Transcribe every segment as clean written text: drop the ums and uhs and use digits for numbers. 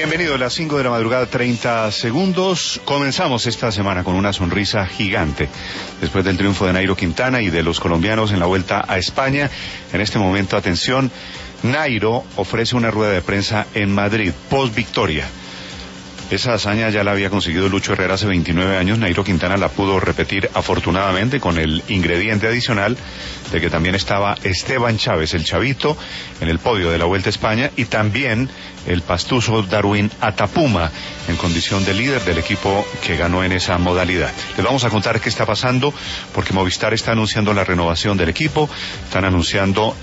Bienvenido a las 5 de la madrugada, 30 segundos. Comenzamos esta semana con una sonrisa gigante. Después del triunfo de Nairo Quintana y de los colombianos en la Vuelta a España, en este momento, atención, Nairo ofrece una rueda de prensa en Madrid, post victoria. Esa hazaña ya la había conseguido Lucho Herrera hace 29 años. Nairo Quintana la pudo repetir afortunadamente con el ingrediente adicional de que también estaba Esteban Chávez, el chavito, en el podio de la Vuelta a España, y también el pastuso Darwin Atapuma en condición de líder del equipo que ganó en esa modalidad. Les vamos a contar qué está pasando, porque Movistar está anunciando la renovación del equipo, están anunciando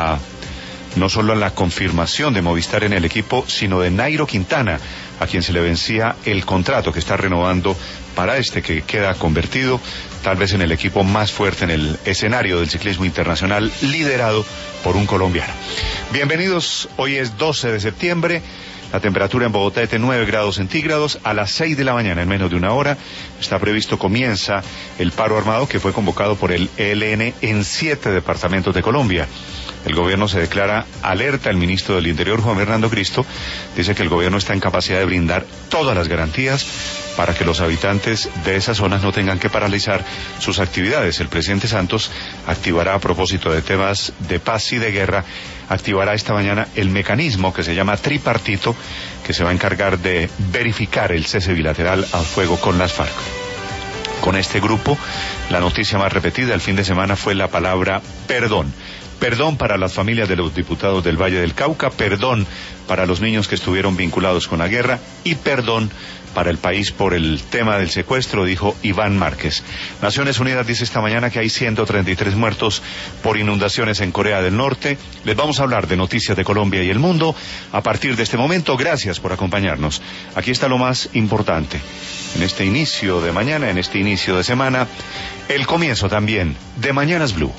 no solo la confirmación de Movistar en el equipo, sino de Nairo Quintana, a quien se le vencía el contrato que está renovando para que queda convertido tal vez en el equipo más fuerte en el escenario del ciclismo internacional, liderado por un colombiano. Bienvenidos, hoy es 12 de septiembre, la temperatura en Bogotá es de 9 grados centígrados. A las 6 de la mañana, en menos de una hora, está previsto, comienza el paro armado que fue convocado por el ELN en 7 departamentos de Colombia. El gobierno se declara alerta. El ministro del Interior, Juan Fernando Cristo, dice que el gobierno está en capacidad de brindar todas las garantías para que los habitantes de esas zonas no tengan que paralizar sus actividades. El presidente Santos activará, a propósito de temas de paz y de guerra, activará esta mañana el mecanismo que se llama tripartito, que se va a encargar de verificar el cese bilateral al fuego con las FARC. Con este grupo, la noticia más repetida el fin de semana fue la palabra perdón. Perdón para las familias de los diputados del Valle del Cauca, perdón para los niños que estuvieron vinculados con la guerra y perdón para el país por el tema del secuestro, dijo Iván Márquez. Naciones Unidas dice esta mañana que hay 133 muertos por inundaciones en Corea del Norte. Les vamos a hablar de noticias de Colombia y el mundo a partir de este momento. Gracias por acompañarnos. Aquí está lo más importante. En este inicio de mañana, en este inicio de semana, el comienzo también de Mañanas Blue.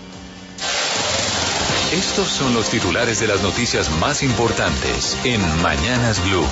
Estos son los titulares de las noticias más importantes en Mañanas Blue.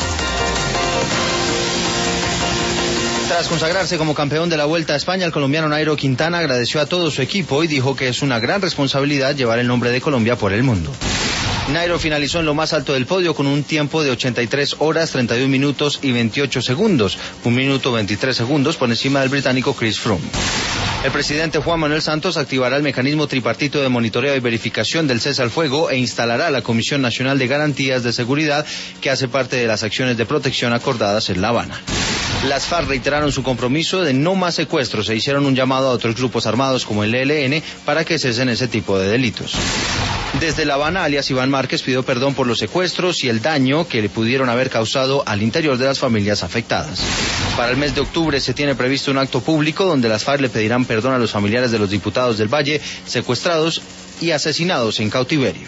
Tras consagrarse como campeón de la Vuelta a España, el colombiano Nairo Quintana agradeció a todo su equipo y dijo que es una gran responsabilidad llevar el nombre de Colombia por el mundo. Nairo finalizó en lo más alto del podio con un tiempo de 83 horas, 31 minutos y 28 segundos, 1 minuto 23 segundos por encima del británico Chris Froome. El presidente Juan Manuel Santos activará el mecanismo tripartito de monitoreo y verificación del cese al fuego e instalará la Comisión Nacional de Garantías de Seguridad, que hace parte de las acciones de protección acordadas en La Habana. Las FARC reiteraron su compromiso de no más secuestros e hicieron un llamado a otros grupos armados como el ELN para que cesen ese tipo de delitos. Desde La Habana, alias Iván Márquez pidió perdón por los secuestros y el daño que le pudieron haber causado al interior de las familias afectadas. Para el mes de octubre se tiene previsto un acto público donde las FARC le pedirán perdón a los familiares de los diputados del Valle secuestrados y asesinados en cautiverio.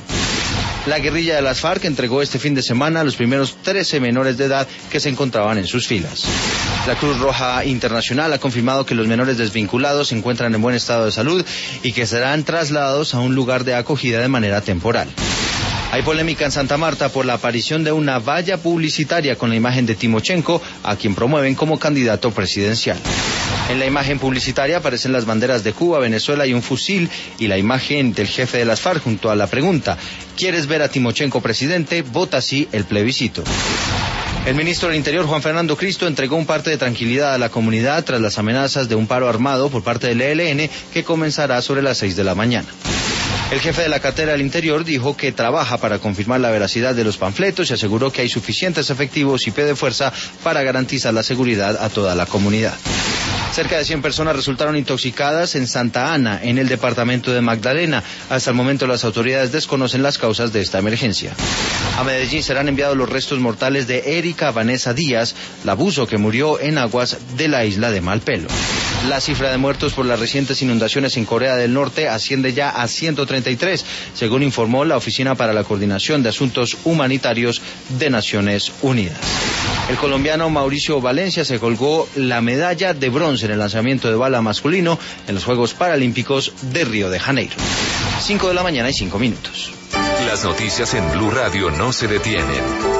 La guerrilla de las FARC entregó este fin de semana a los primeros 13 menores de edad que se encontraban en sus filas. La Cruz Roja Internacional ha confirmado que los menores desvinculados se encuentran en buen estado de salud y que serán trasladados a un lugar de acogida de manera temporal. Hay polémica en Santa Marta por la aparición de una valla publicitaria con la imagen de Timochenko, a quien promueven como candidato presidencial. En la imagen publicitaria aparecen las banderas de Cuba, Venezuela y un fusil, y la imagen del jefe de las FARC junto a la pregunta: ¿quieres ver a Timochenko presidente? Vota sí el plebiscito. El ministro del Interior, Juan Fernando Cristo, entregó un parte de tranquilidad a la comunidad tras las amenazas de un paro armado por parte del ELN que comenzará sobre las 6 de la mañana. El jefe de la cartera del Interior dijo que trabaja para confirmar la veracidad de los panfletos y aseguró que hay suficientes efectivos y pie de fuerza para garantizar la seguridad a toda la comunidad. Cerca de 100 personas resultaron intoxicadas en Santa Ana, en el departamento de Magdalena. Hasta el momento las autoridades desconocen las causas de esta emergencia. A Medellín serán enviados los restos mortales de Erika Vanessa Díaz, la buzo que murió en aguas de la isla de Malpelo. La cifra de muertos por las recientes inundaciones en Corea del Norte asciende ya a 133, según informó la Oficina para la Coordinación de Asuntos Humanitarios de Naciones Unidas. El colombiano Mauricio Valencia se colgó la medalla de bronce en el lanzamiento de bala masculino en los Juegos Paralímpicos de Río de Janeiro. 5 de la mañana y 5 minutos. Las noticias en Blue Radio no se detienen.